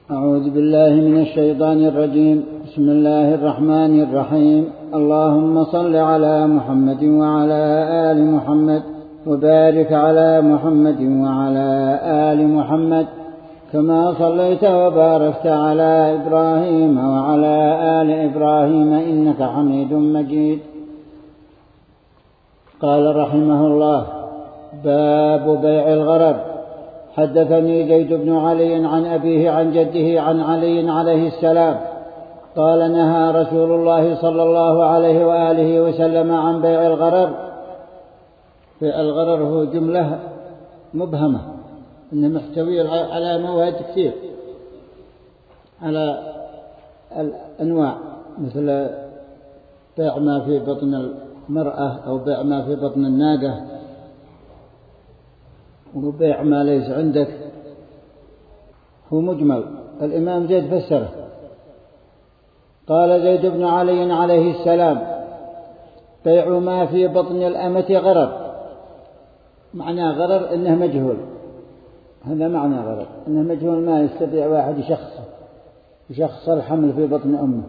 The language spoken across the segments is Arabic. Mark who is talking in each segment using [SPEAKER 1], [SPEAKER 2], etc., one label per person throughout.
[SPEAKER 1] أعوذ بالله من الشيطان الرجيم. بسم الله الرحمن الرحيم. اللهم صل على محمد وعلى آل محمد وبارك على محمد وعلى آل محمد كما صليت وباركت على إبراهيم وعلى آل إبراهيم إنك حميد مجيد. قال رحمه الله: باب بيع الغرر. حدثني زيد بن علي عن أبيه عن جده عن علي عليه السلام قال: نهى رسول الله صلى الله عليه وآله وسلم عن بيع الغرر. بيع الغرر هو جملة مبهمة إنه محتوي على مواد كثير، على الأنواع، مثل بيع ما في بطن المرأة أو بيع ما في بطن الناقة، وبيع ما ليس عندك. هو مجمل. الإمام زيد فسره. قال زيد بن علي عليه السلام: بيع ما في بطن الأمة غرر. معنى غرر إنه مجهول، هذا معنى غرر، إنه مجهول، ما يستطيع واحد يشخص الحمل في بطن أمه.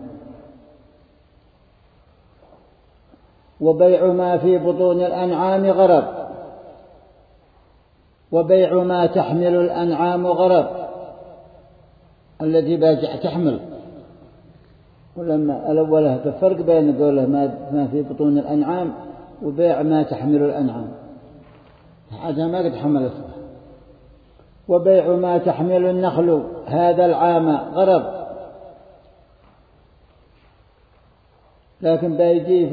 [SPEAKER 1] وبيع ما في بطون الأنعام غرر، وبيع ما تحمل الأنعام غرر، الذي باجع تحمل. ولما الأولى الفرق بين قوله ما في بطون الأنعام وبيع ما تحمل الأنعام، هذا ما قد حملته. وبيع ما تحمل النخل هذا العام غرر. لكن بيجي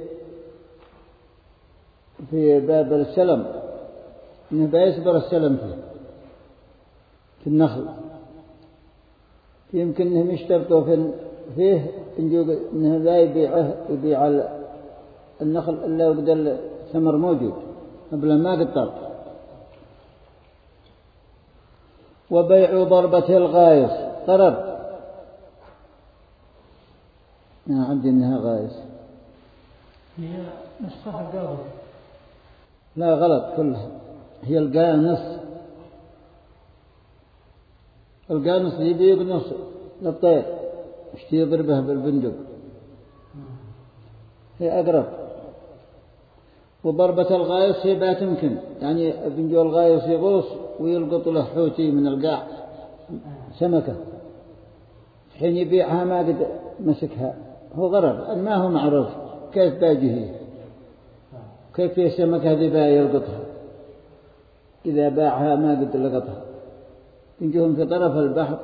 [SPEAKER 1] في باب السلم إنه بيصبر السلم في النخل، يمكن إنهم يشترطوا فيه إنه لا يبيع النخل إلا وقد الثمر موجود قبل ما قد طاب. وبيع ضربة الغايس غرر. أنا عندي إنها غايس،
[SPEAKER 2] هي نسخة القابض.
[SPEAKER 1] لا غلط كلها، هي القانص. القانص يبي يقنص للطير، يشتي يضربه بالبندق، هي أقرب. وضربة الغايص هي بات يمكن، يعني بنجو الغايص يغوص ويلقط له حوتي من القاع سمكة، حين يبيعها ما قد مسكها، هو غرر، ما هو معروف كيف باجه، كيف هي السمكة ذي باي يلقطها، إذا باعها ما قد لقطها. ينجوهم في طرف البحر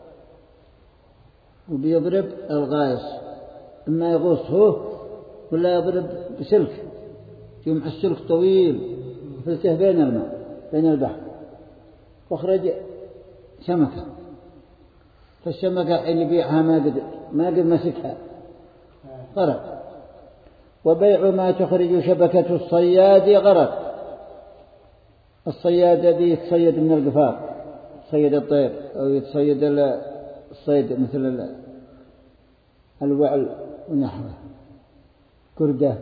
[SPEAKER 1] وبيضرب الغايص، إما يغوص هو ولا يضرب بسلك، يوم السلك طويل فلته بين الماء بين البحر، واخرج سمكة، فالسمكة حين يبيعها ما قد مسكها، غرق. وبيع ما تخرج شبكة الصياد غرق. الصياد الذي يتصيد من القفار، صيد الطير، أو يتصيد الصيد مثل الوعل ونحوه، كردة.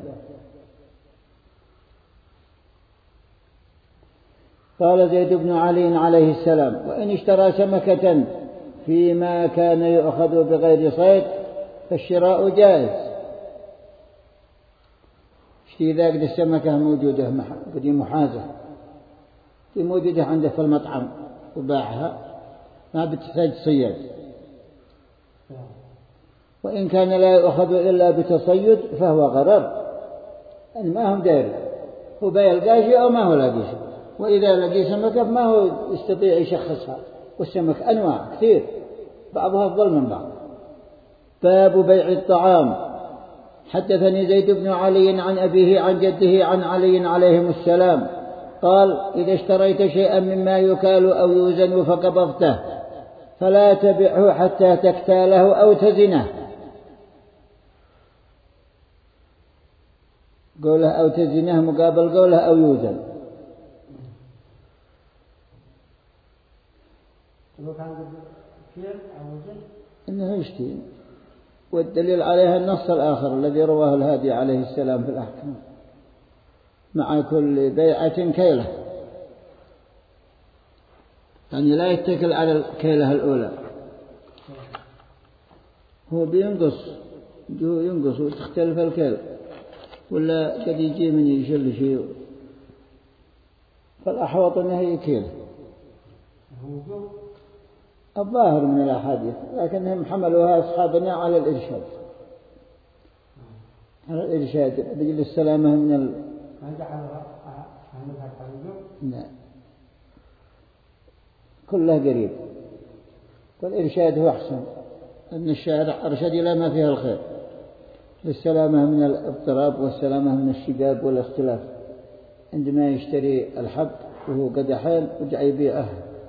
[SPEAKER 1] قال زيد بن علي عليه السلام: وإن اشترى سمكة فيما كان يؤخذ بغير صيد فالشراء جائز. اشتري ذاك السمكة موجودة قد محازة موجودة عنده في المطعم وباعها، ما بتحتاج صياد. وإن كان لا يؤخذ إلا بتصيد فهو غرر، يعني ما هم داري هو بيلقى شيء أو ما هو لاقي شيء. وإذا لقي سمكة ما هو يستطيع يشخصها، والسمك أنواع كثير بعضها أفضل من بعض. باب بيع الطعام. حدثني زيد بن علي عن أبيه عن جده عن علي عليهم السلام قال: إذا اشتريت شيئا مما يكال أو يوزن فقبضته فلا تبعه حتى تكتاله أو تزنه. قوله أو تزنه مقابل قوله أو يوزن. إنه يشتي، والدليل عليها النص الآخر الذي رواه الهادي عليه السلام في الأحكام: مع كل بيعة كيلة، يعني لا يتكل على الكيلة الأولى، هو ينقص وتختلف الكيل، ولا قد يجي من يشل شيء، فالأحوط أنه يكيل الظاهر من الأحاديث، لكنهم حملوها أصحابنا على الإرشاد، بجل السلامة من لا، كله قريب، والإرشاد هو أحسن، أن الشارع أرشد إلى ما فيها الخير، للسلامة من الاضطراب والسلامة من الشقاق والاختلاف. عندما يشتري الحب وهو قدحين وجاء يبيعه،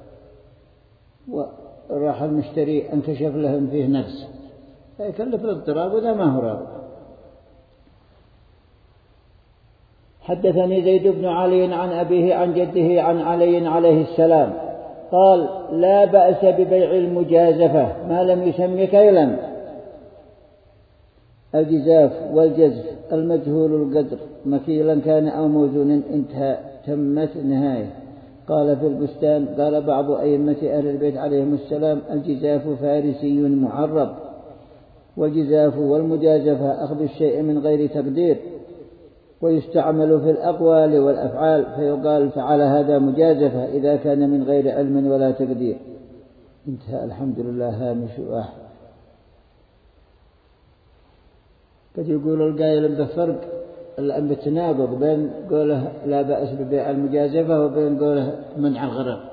[SPEAKER 1] وراح المشتري انكشف له ان فيه نقص، فيكلف الاضطراب وذا ما هو راضي. حدثني زيد بن علي عن أبيه عن جده عن علي عليه السلام قال: لا بأس ببيع المجازفة ما لم يسم كيلا. الجزاف والجزف المجهول القدر مكيلا كان أو موزونا انتهى تمت نهاية. قال في البستان: قال بعض أئمة أهل البيت عليهم السلام: الجزاف فارسي معرب، والجزاف والمجازفة أخذ الشيء من غير تقدير، ويستعمل في الأقوال والأفعال، فيقال فعل هذا مجازفة إذا كان من غير علم ولا تقدير. انتهى. الحمد لله. هامش واحد. قد يقول القائل بفرق بالتناقض بين قوله لا بأس ببيع المجازفة وبين قوله منع الغرر،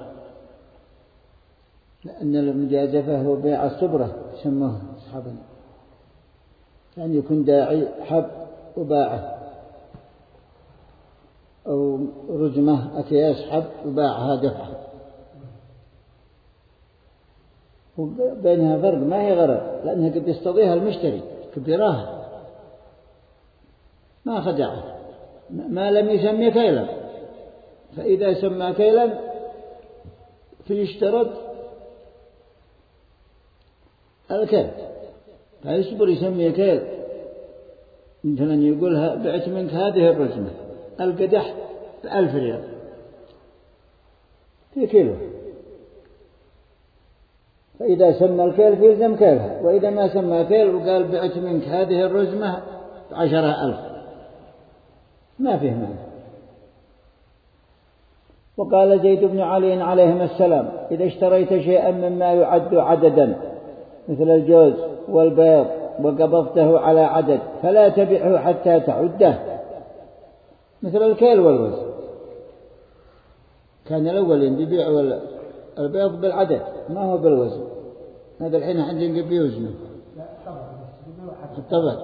[SPEAKER 1] لأن المجازفة هو بيع الصبرة سموه أصحابنا، يعني يكون داعي حب وباعه، أو رجمة أكياس حب وباعها دفعة، وبينها فرق ما هي غرر، لأنها قد يستضيها المشتري كبيراها ما خدعه ما لم يسمي كيلا. فإذا سمى كيلا فيشترط الكيل، فيصبر يسمي كيل. مثلا يقولها بعت منك هذه الرجمة القدح 1000 ريال في كيلو، فإذا سمى الكيل فيلزم كيلها، وإذا ما سمى كيل وقال بعت منك هذه الرجمة 10,000 ما فيه معنى. وقال زيد بن علي عليهما السلام: إذا اشتريت شيئا مما يعد عددا مثل الجوز والبيض وقبضته على عدد فلا تبيعه حتى تعده، مثل الكيل والوزن. كان الأول يبيع البيض بالعدد ما هو بالوزن، هذا الحين عندنا نبي وزنه الطبع.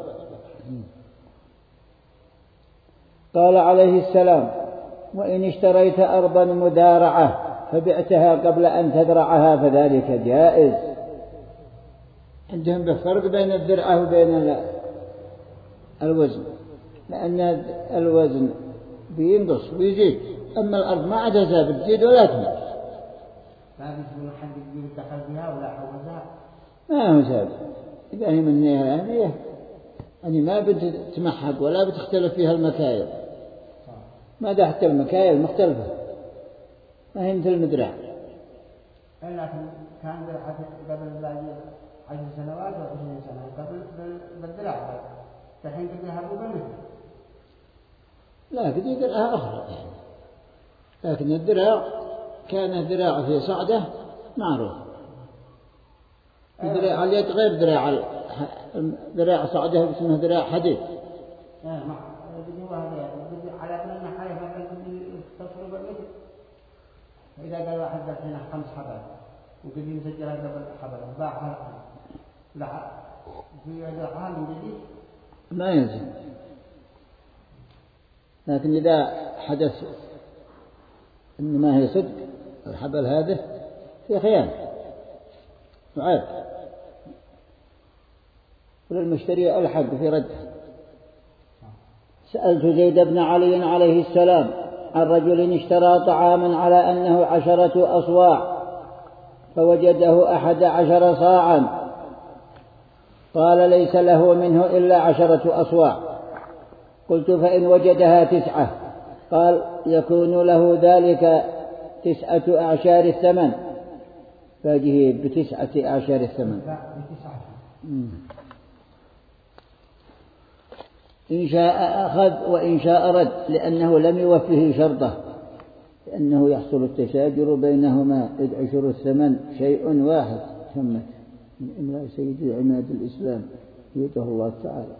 [SPEAKER 1] قال عليه السلام: وإن اشتريت أرضا مدارعة فبعتها قبل أن تذرعها فذلك جائز. عندهم بفرق بين الذرعة وبين الوزن، لأن الوزن بينقص ويزيد، أما الأرض ما عادها ثابت تزيد ولا تنقص.
[SPEAKER 3] ما بيجي حد يقول دخل فيها ولا حوزها،
[SPEAKER 1] ما هو ثابت. إذا هي من نهاية يعني ما بتتمحق ولا بتختلف فيها المكايل، ما ده حتى المكايل مختلفة، ما هي مثل المدرع.
[SPEAKER 3] لكن كان قبل 10 سنوات أو 20 سنة قبل بالدراع، الحين قد يهربوا منه.
[SPEAKER 1] لا قد يدرعها أخرى يعني، لكن الدراع كان دراع في صعدة معروف، الدراع اليد غير دراع صعدة اسمه دراع حديد.
[SPEAKER 3] على أن حاجة مثلا تصرف بالمثل، إذا قال واحد هنا 5 حبل وقد يسجلها قبل حبل باعها لا في يدرعها من جديد
[SPEAKER 1] ما يلزم، لكن إذا حدث إن ما هي صدق الحبل هذا في خيانة وعيب، وللمشتري الحق في رده. سألت زيد بن علي عليه السلام عن رجل اشترى طعاما على أنه 10 أصواع فوجده 11 صاعا، قال: ليس له منه إلا 10 أصواع. قلت: فإن وجدها 9؟ قال: يكون له ذلك 9 أعشار الثمن. فاجه ب9 أعشار الثمن. إن شاء أخذ وإن شاء رد، لأنه لم يوفه شرطه، لأنه يحصل التشاجر بينهما إذ عشر الثمن شيء واحد. تمت من إملاء سيد عماد الإسلام يده الله تعالى.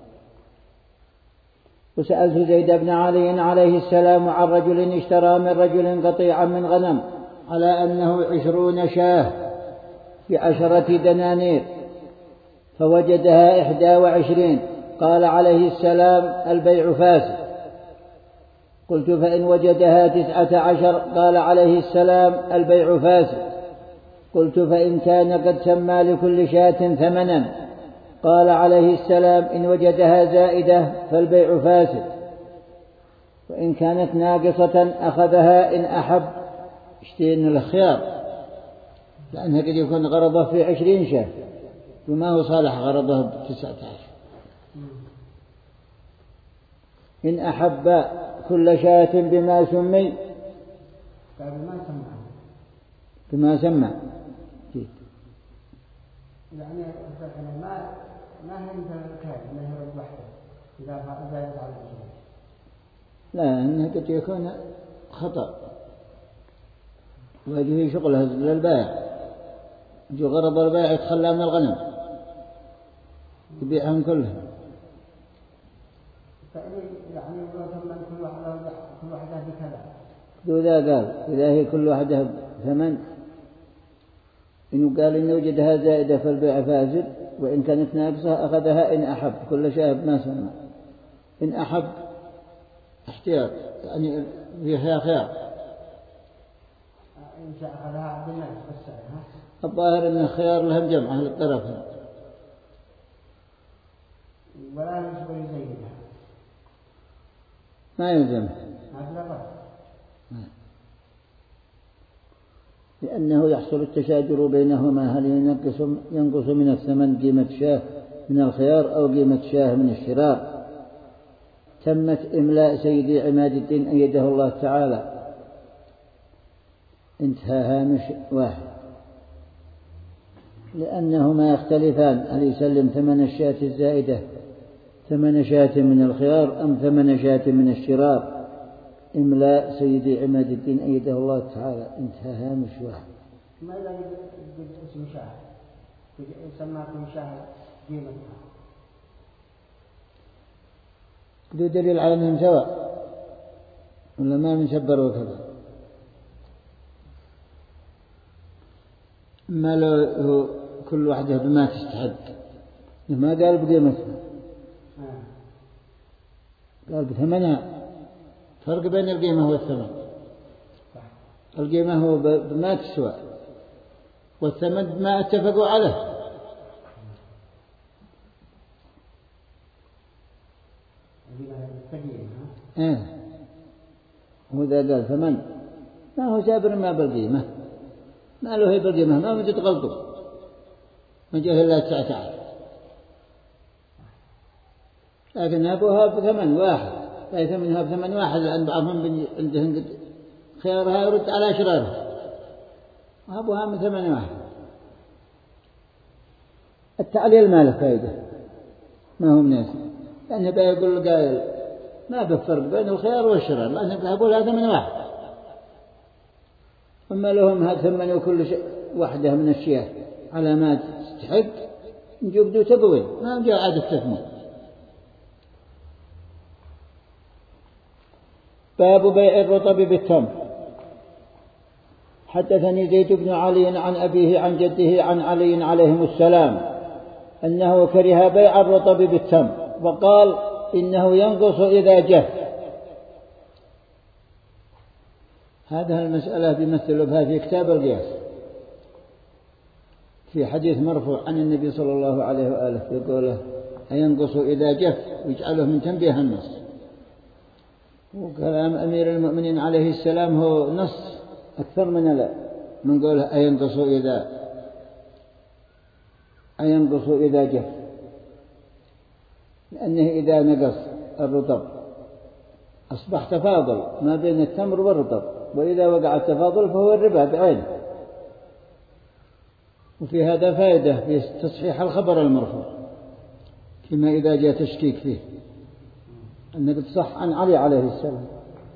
[SPEAKER 1] وسألت زيد بن علي عليه السلام عن رجل اشترى من رجل قطيعا من غنم على أنه 20 شاة ب10 دنانير، فوجدها 21، قال عليه السلام: البيع فاسد. قلت: فإن وجدها 19، قال عليه السلام: البيع فاسد. قلت: فإن كان قد سمى لكل شاة ثمنا، قال عليه السلام: إن وجدها زائدة فالبيع فاسد. وإن كانت ناقصة أخذها إن أحب. اشتين الخيار، لأنها قد يكون غرضه في 20 شاة وما هو صالح غرضه ب19. إن أحب كل شاة بما سمي، بما سمى،
[SPEAKER 3] يعني ما هي مثل الكهف ما هي رد وحده إذا زادت على الجنة.
[SPEAKER 1] لا، إنه قد يكون خطأ ويجي شغله للبائع، يجي غرض البائع يتخلى من الغنم يبيعهم كلهم.
[SPEAKER 3] يعني لو ثمن كل واحدة بكذا.
[SPEAKER 1] إذا قال إذا هي كل واحدة ثمن، إنه قال إن وجدها زائدة فالبيع فاسد، وإن كانت ناقصة أخذها إن أحب كل شاهد ما سمى. إن أحب احتياط، يعني فيها خيار.
[SPEAKER 3] إن شاء أخذها بالناس بس.
[SPEAKER 1] الظاهر أن الخيار لهم جمعة للطرفين.
[SPEAKER 3] ولا يشبه يزيدها،
[SPEAKER 1] ما يلزم، لأنه يحصل التشاجر بينهما، هل ينقص من الثمن قيمة شاه من الخيار أو قيمة شاه من الشرار. تمت إملاء سيدي عماد الدين أيده الله تعالى. انتهى هامش واحد، لأنهما يختلفان: هل يسلم ثمن الشاة الزائدة 8 شاة من الخيار أم 8 شاة من الشرار. إملاء سيدي عماد الدين أيده الله تعالى. انتهى هامش واحد.
[SPEAKER 3] ما إذا قد اسم شاهد سماكم شاهد قيمتها،
[SPEAKER 1] بدو دليل على أنهم سواء ولا ما من شبر وكذا. ما له كل واحدة بما تستحق، ما قال بقيمتها، قال بثمنها. فرق بين القيمة والثمن. القيمة هو بما تسوى، والثمن بما اتفقوا عليه. وإذا قال ثمن ما هو جابر ما بالقيمة، ما له هي بالقيمة، ما بدي تغلطوا، ما جاء إلا 19، لكن أبوها بثمن واحد، لا ثمنها بثمن واحد، لأن بعضهم عندهم خيارها يرد على شرارها، وأبوها من ثمن واحد. التعليل ما له فائدة، ما هو مناسب، لأنه بيقول القائل ما بفرق بين الخيار والشرار، لأنه ذهبوا لها ثمن واحد. أما لهم ثمنوا كل واحدة من الشياه على ما تستحق، نجبدوا تقوي، ما جاء عاد التثمين. باب بيع الرطب بالتمر. حدثني زيد بن علي عن أبيه عن جده عن علي عليهم السلام أنه كره بيع الرطب بالتمر، وقال إنه ينقص إذا جف. هذه المسألة بيمثل بها في كتاب القياس، في حديث مرفوع عن النبي صلى الله عليه وآله يقوله: أينقص إذا جف، ويجعله من تنبيه النص. وكلام أمير المؤمنين عليه السلام هو نص أكثر من قوله أينقص إذا جف، لأنه إذا نقص الرطب أصبح تفاضل ما بين التمر والرطب، وإذا وقع التفاضل فهو الربا بعينه. وفي هذا فائدة في تصحيح الخبر المرفوع، فيما إذا جاء تشكيك فيه أنك تصح عن علي عليه السلام.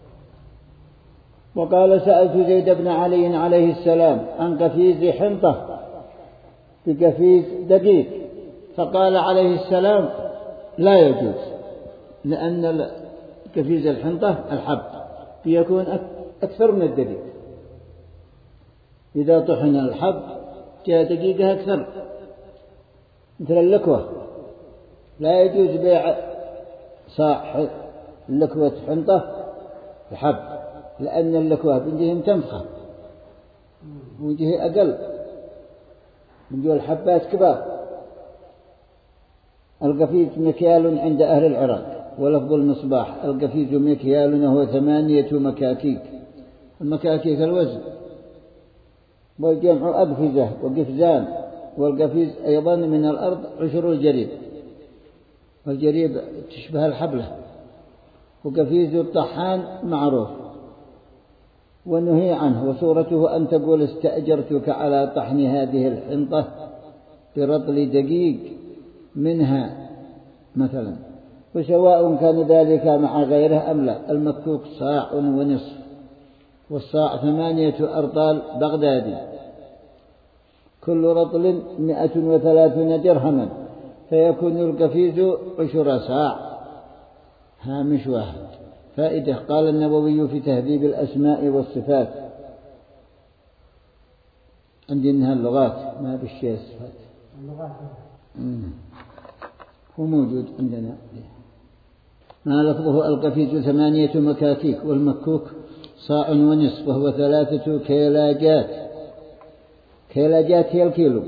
[SPEAKER 1] وقال سألت زيد بن علي عليه السلام عن قفيز حنطة بقفيز دقيق، فقال عليه السلام لا يجوز، لأن قفيز الحنطة الحب يكون أكثر من الدقيق، إذا طحن الحب جاء دقيقة أكثر، مثل اللكوة لا يجوز بيع صاع لكوة حنطة الحب، لأن اللكوة بنجيهم تنفخ وجهه أقل من جو الحبات كبار. القفيز مكيال عند أهل العراق، ولفظ المصباح القفيز مكيال وهو 8 مكاكيك، المكاكيك الوزن، والجمع أقفزة وقفزان، والقفيز أيضا من الأرض عشر الجريب، والجريب تشبه الحبلة. وقفيز الطحان معروف ونهي عنه، وصورته أن تقول استأجرتك على طحن هذه الحنطة برطل دقيق منها مثلا، وسواء كان ذلك مع غيره أم لا. المكوك صاع ونصف، والصاع 8 أرطال بغدادي، كل رطل 130 درهما، فيكون القفيز 10 صاع. هامش واحد. فائدة. قال النووي في تهذيب الأسماء والصفات، عندنا اللغات ما بالشيء الصفات، هو موجود عندنا. ما لفظه القفيز 8 مكاكيك، والمكوك صاع ونصف، وهو 3 كيلاجات، كيلاجات هي الكيلو،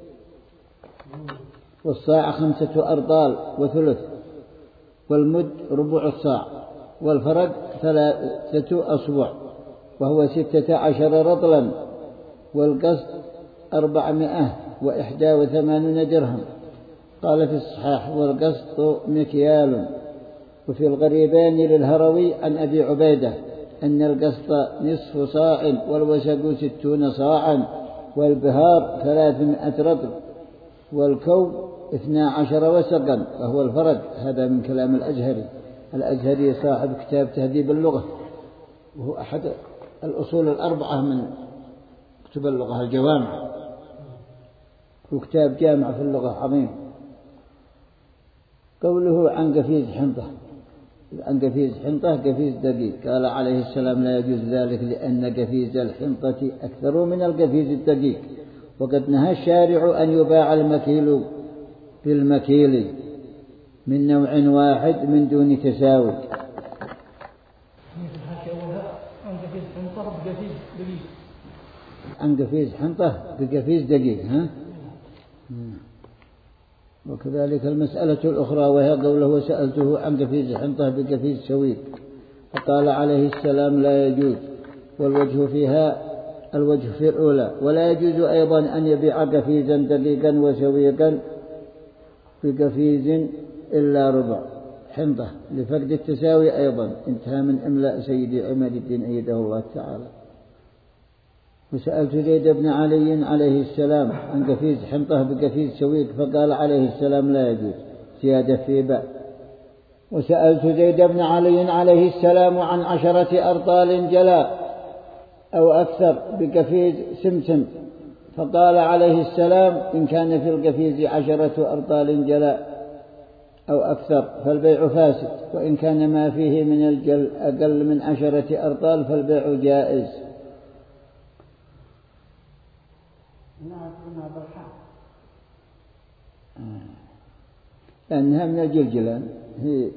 [SPEAKER 1] والصاع 5 أرطال وثلث، والمد ربع الصاع، والفرق 3 أصبع، وهو 16 رطلا، والقسط 481 درهم. قال في الصحاح والقسط مكيال. وفي الغريبين للهروي عن أبي عبيدة أن القسط نصف صاع، والوسق 60 صاعا، والبهار 300 رطل، والكوب 12 وسقا، وهو الفرق. هذا من كلام الأزهري صاحب كتاب تهذيب اللغة، وهو أحد الأصول 4 من كتب اللغة الجوامع، وكتاب جامع في اللغة عظيم. قوله عن قفيز حنطة، عن قفيز حنطة قفيز دقيق، قال عليه السلام لا يجوز ذلك، لأن قفيز الحنطة أكثر من القفيز الدقيق، وقد نهى الشارع أن يباع المكيل بالمكيل من نوع واحد من دون تساوي. عن قفيز حنطة بقفيز دقيق، ها؟ وكذلك المسألة الأخرى، وهي قوله وسألته عن قفيز حنطة بقفيز سويق، فقال عليه السلام لا يجوز، والوجه فيها الوجه في الأولى. ولا يجوز أيضا أن يبيع قفيزا دقيقا وسويقا بقفيز إلا ربع حنطة لفقد التساوي أيضا. انتهى من إملاء سيدي عماد الدين أيده الله تعالى. وسألت زيد بن علي عليه السلام عن قفيز حنطة بقفيز سويق، فقال عليه السلام لا يجوز، زيادة في باء. وسألت زيد بن علي عليه السلام عن 10 أرطال جلاء أو أكثر بقفيز سمسم، فقال عليه السلام إن كان في القفيز 10 أرطال جلاء أو أكثر فالبيع فاسد، وإن كان ما فيه من الجل أقل من 10 أرطال فالبيع جائز. لأنها من الجلجلان، هي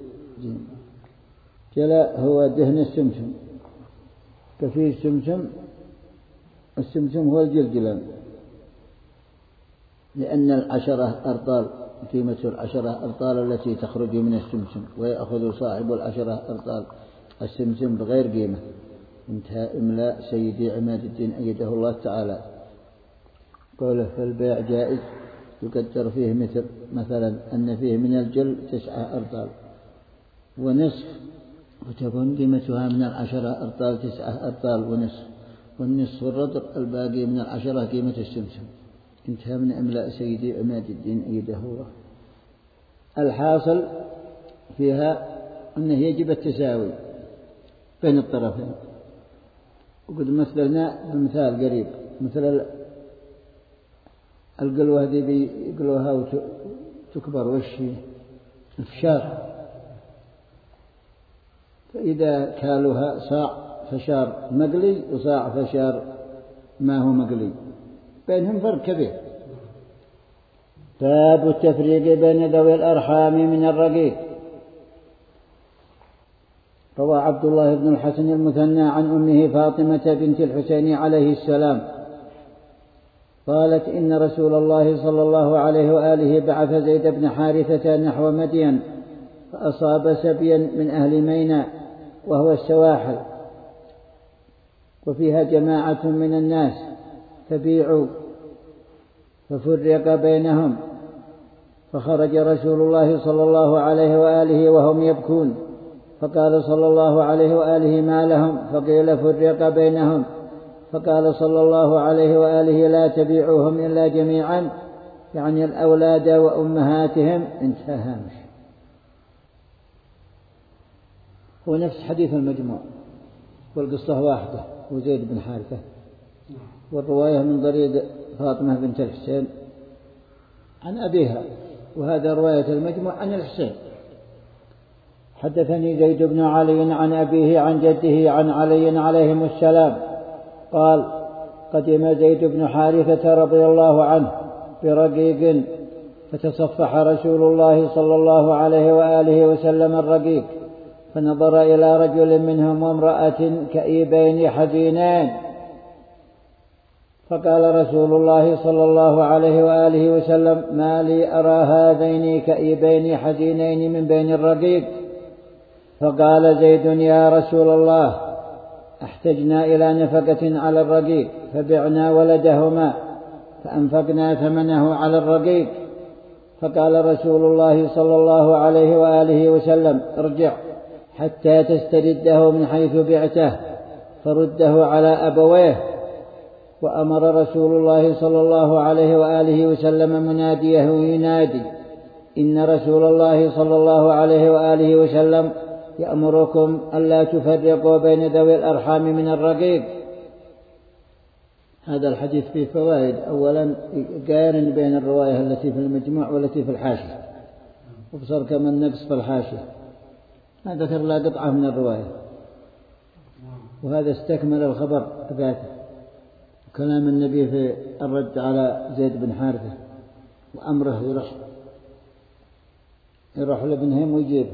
[SPEAKER 1] جلاء هو دهن السمسم، كفيه سمسم، السمسم هو الجلجلان، لأن 10 أرطال قيمة 10 أرطال التي تخرج من السمسم، ويأخذ صاحب 10 أرطال السمسم بغير قيمة. انتهى إملاء سيدي عماد الدين أيده الله تعالى. قوله فالبيع جائز يقدر فيه مثلا أن فيه من الجل 9 أرطال ونصف، وتكون قيمتها من 10 أرطال 9 أرطال ونصف، والنصف الرطل الباقي من 10 قيمة السمسم. انتهى من إملاء سيدي عماد الدين أيده الله. الحاصل فيها أنه يجب التساوي بين الطرفين. وقد مثلنا بمثال قريب، مثل القلوة دي بيقلوها وتكبر وشي الفشار، فإذا كالوها صاع فشار مقلي وصاع فشار ما هو مقلي، بينهم فرق كبير. باب التفريق بين ذوي الأرحام من الرقيق. روى عبد الله بن الحسن المثنى عن أمه فاطمة بنت الحسين عليه السلام قالت إن رسول الله صلى الله عليه وآله بعث زيد بن حارثة نحو مدين فأصاب سبيا من أهل ميناء وهو السواحل، وفيها جماعة من الناس فبيعوا، ففرق بينهم، فخرج رسول الله صلى الله عليه وآله وهم يبكون، فقال صلى الله عليه وآله ما لهم؟ فقيل فرق بينهم، فقال صلى الله عليه وآله لا تبيعوهم إلا جميعا، يعني الأولاد وأمهاتهم. انتهى هامش. هو نفس حديث المجموع، والقصة واحدة، وزيد بن حارثة، والرواية من طريق فاطمة بنت الحسين عن أبيها، وهذا رواية المجموع عن الحسين. حدثني زيد بن علي عن أبيه عن جده عن علي عليهم السلام قال قدم زيد بن حارثة رضي الله عنه برقيق، فتصفح رسول الله صلى الله عليه وآله وسلم الرقيق، فنظر إلى رجل منهم وامرأة كئيبين حزينين، فقال رسول الله صلى الله عليه وآله وسلم ما لي أرى هذين كئيبين حزينين من بين الرقيق؟ فقال زيد يا رسول الله احتجنا إلى نفقة على الرقيق فبعنا ولدهما فأنفقنا ثمنه على الرقيق. فقال رسول الله صلى الله عليه وآله وسلم ارجع حتى تسترده من حيث بعته فرده على أبويه. وأمر رسول الله صلى الله عليه وآله وسلم مناديه ينادي إن رسول الله صلى الله عليه وآله وسلم يأمركم ألا تفرقوا بين ذوي الأرحام من الرقيق. هذا الحديث فيه فوائد. أولا قارن بين الرواية التي في المجموع والتي في الحاشية، وبصر كمان نقص في الحاشية، ما ذكر لا قطعة من الرواية، وهذا استكمل الخبر ذاته. كلام النبي في الرد على زيد بن حارثة وأمره يروح لابنهم ويجيبه.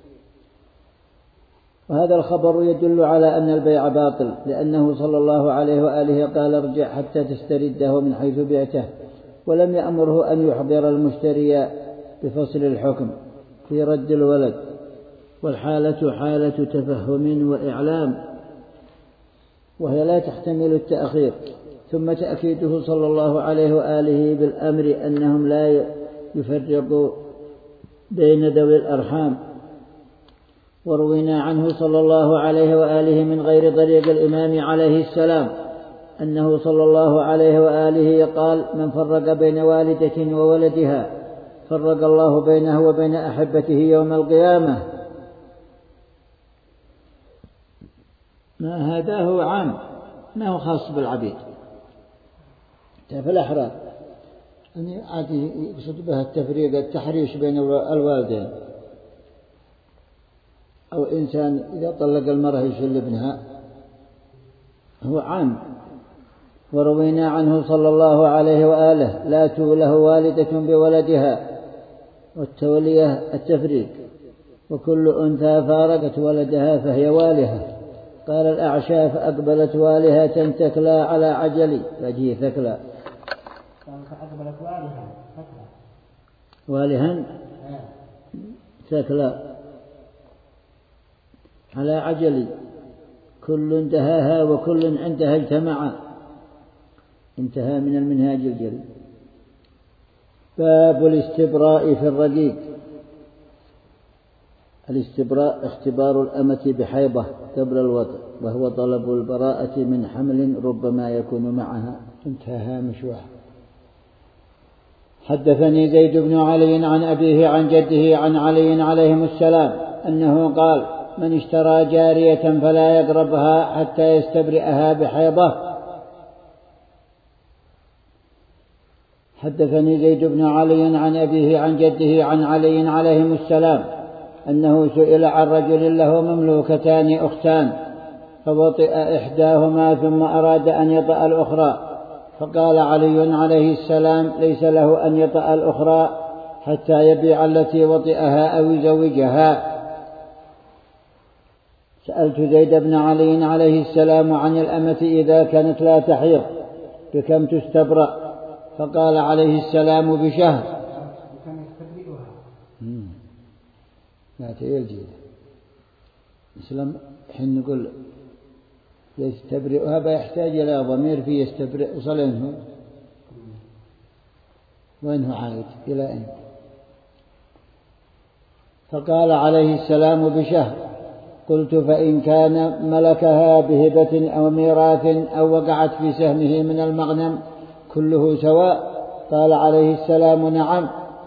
[SPEAKER 1] وهذا الخبر يدل على أن البيع باطل، لأنه صلى الله عليه وآله قال ارجع حتى تسترده من حيث بعته، ولم يأمره أن يحضر المشتري بفصل الحكم في رد الولد، والحالة حالة تفهم وإعلام، وهي لا تحتمل التأخير. ثم تأكيده صلى الله عليه وآله بالأمر أنهم لا يفرقوا بين ذوي الأرحام. وروينا عنه صلى الله عليه وآله من غير طريق الإمام عليه السلام أنه صلى الله عليه وآله قال من فرق بين والدة وولدها فرق الله بينه وبين أحبته يوم القيامة. ما هذا هو عام، ما هو خاص بالعبيد. في الأحرار يعني عادي يقصد بها التفريق التحريش بين الوالدين، أو إنسان إذا طلق المرأة يشل ابنها، هو عام. وروينا عنه صلى الله عليه وآله لا توله والدة بولدها، والتولية التفريق، وكل أنثى فارقت ولدها فهي والهة. قال الأعشى فأقبلت والهة تكلى على عجل فجي ثكلى.
[SPEAKER 3] فأقبلت
[SPEAKER 1] والها ثكلى على عجل، كل انتهاها وكل عندها اجتمعا. انتهى من المنهاج الجليل. باب الاستبراء في الرقيق. الاستبراء اختبار الأمة بحيضة قبل الوضع، وهو طلب البراءة من حمل ربما يكون معها. انتهى هامش واحد. حدثني زيد بن علي عن أبيه عن جده عن علي عليهم السلام أنه قال: من اشترى جارية فلا يقربها حتى يستبرئها بحيضة. حدثني زيد بن علي عن أبيه عن جده عن علي عليهم السلام أنه سئل عن رجل له مملوكتان أختان فوطئ إحداهما ثم أراد أن يطأ الأخرى، فقال علي عليه السلام: ليس له أن يطأ الأخرى حتى يبيع التي وطئها أو يزوجها. سألت زيد بن علي عليه السلام عن الأمة إذا كانت لا تحيض بكم تستبرأ؟ فقال عليه السلام: بشهر. لا تيجي مسلم حين نقول يستبرئها بيحتاج إلى ضمير في يستبرئ وصل وينه عائد إلى أين؟ فقال عليه السلام: بشهر. قلت: فإن كان ملكها بهبة أو ميراث أو وقعت في سهمه من المغنم كله سواء؟ قال عليه السلام: نعم.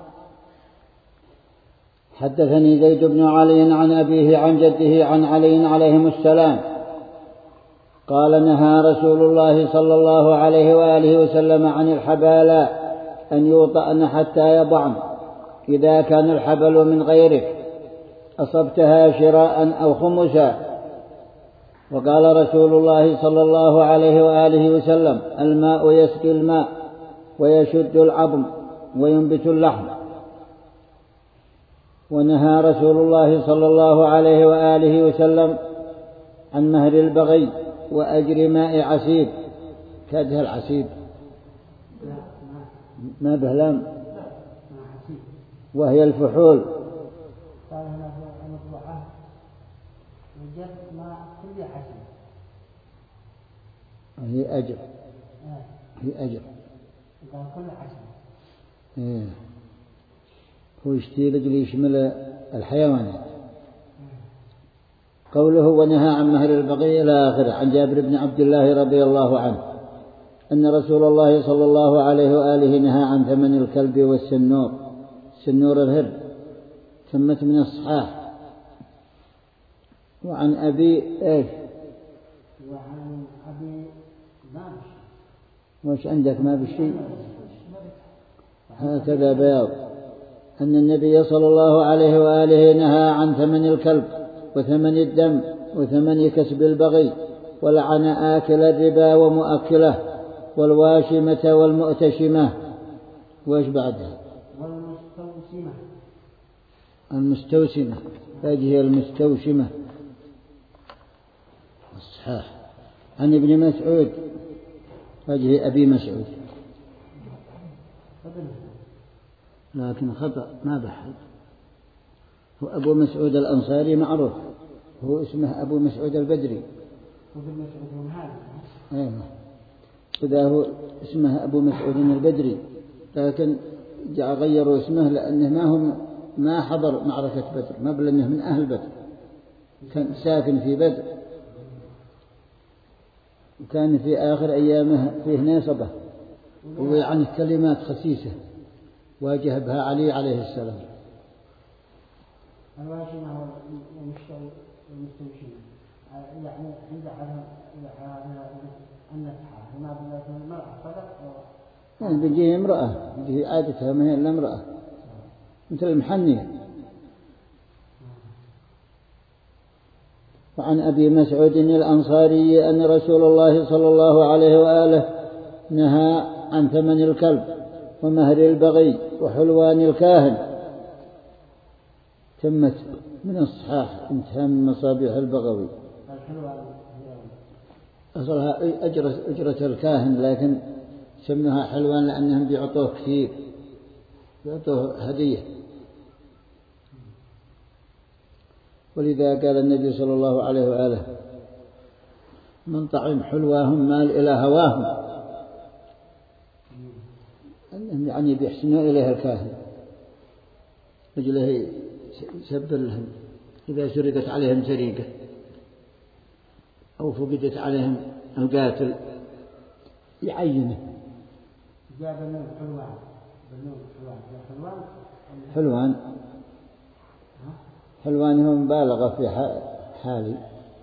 [SPEAKER 1] حدثني زيد بن علي عن أبيه عن جده عن علي عليهم السلام قال: نهى رسول الله صلى الله عليه وآله وسلم عن الحبالى أن يوطأن حتى يضعن إذا كان الحبل من غيرك أصبتها شراء أو خمسا. وقال رسول الله صلى الله عليه وآله وسلم: الماء يسقي الماء ويشد العظم وينبت اللحم. ونهى رسول الله صلى الله عليه وآله وسلم عن مهر البغي وأجر ماء عسيب. كادها العسيب ما بهلام وهي الفحول.
[SPEAKER 3] قال هنا في المطبوعة وجد ما كل حسن
[SPEAKER 1] هي أجر هي أجر
[SPEAKER 3] قال كل حسن.
[SPEAKER 1] إيه. هو يشتي لجل يشمل الحيوانات. قوله: ونهى عن مهر البغي إلى آخره. عن جابر بن عبد الله رضي الله عنه أن رسول الله صلى الله عليه وآله نهى عن ثمن الكلب والسنور. سنور الهر ثمت من الصحاح. وعن أبي إيش؟
[SPEAKER 3] وعن أبي مابش.
[SPEAKER 1] وش عندك ما بالشيء؟ هكذا بياض. أن النبي صلى الله عليه وآله نهى عن ثمن الكلب وثمن الدم وثمن كسب البغي، ولعن آكل الربا ومؤكله والواشمة والمؤتشمة. وإيش بعدها؟
[SPEAKER 3] والمستوسمة.
[SPEAKER 1] المستوسمة. هذه المستوشمة الصحاح. عن ابن مسعود. هذه أبي مسعود لكن خطأ ما بحث. هو أبو مسعود الأنصاري معروف، هو اسمه أبو مسعود البدري. أيوة. إذا هو اسمه أبو مسعود البدري لكن غيروا اسمه لأنه ما حضر معركة بدر، ما بل أنه من أهل بدر، كان ساكن في بدر وكان في آخر أيامه فيه ناصبة وعنه كلمات خسيسة واجه بها علي عليه السلام.
[SPEAKER 3] الواشمة والمستوشمة يعني عند على النفحة ما بلغت المرأة صدق
[SPEAKER 1] يعني بيجيه امرأة، بيجيه عادتها ما هي إلا امرأة مثل المحنية. وعن أبي مسعود الأنصاري أن رسول الله صلى الله عليه وآله نهى عن ثمن الكلب ومهر البغي وحلوان الكاهن. تمت من الصحاح انتهى من مصابيح البغوي. أصلها أجرة الكاهن لكن سموها حلوان لأنهم بيعطوه كثير، بيعطوه هدية. ولذا قال النبي صلى الله عليه وآله: من طعم حلواهم مال إلى هواهم. أنهم يعني بيحسنوا إليها الكاهن رجله يسبر لهم إذا سرقت عليهم سريقة أو فقدت عليهم القاتل يعينه.
[SPEAKER 3] جاب من الحلوان
[SPEAKER 1] حلوان. حلوان هو مبالغة في حالي،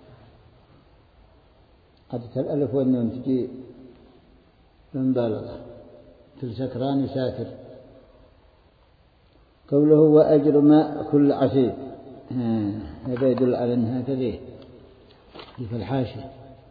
[SPEAKER 1] عادة الألف والنون تجي مبالغة، كل سكران يساكر. قوله وأجر ماء كل عصير، هذا يدل على أنها كذا في الحاشية.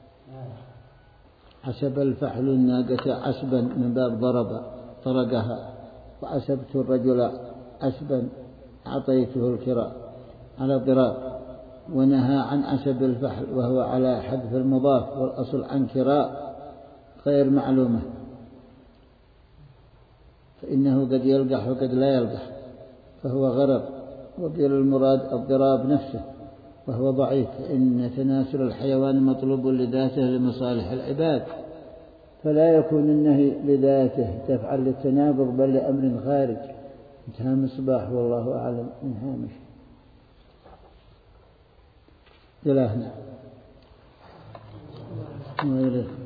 [SPEAKER 1] عسب الفحل الناقة عسبا من باب ضرب طرقها، وعسبت الرجل عسبا أعطيته الكراء على ضراب. ونهى عن عسب الفحل وهو على حذف المضاف، والأصل عن كراء غير معلومة، فإنه قد يلقح وقد لا يلقح فهو غرر. وقيل المراد الضراب نفسه وهو ضعيف، فإن تناسل الحيوان مطلوب لذاته لمصالح العباد، فلا يكون النهي لذاته تفعل للتناقض بل لأمر خارج. انتهى مصباح والله أعلم من هامش إلهنا وإليه.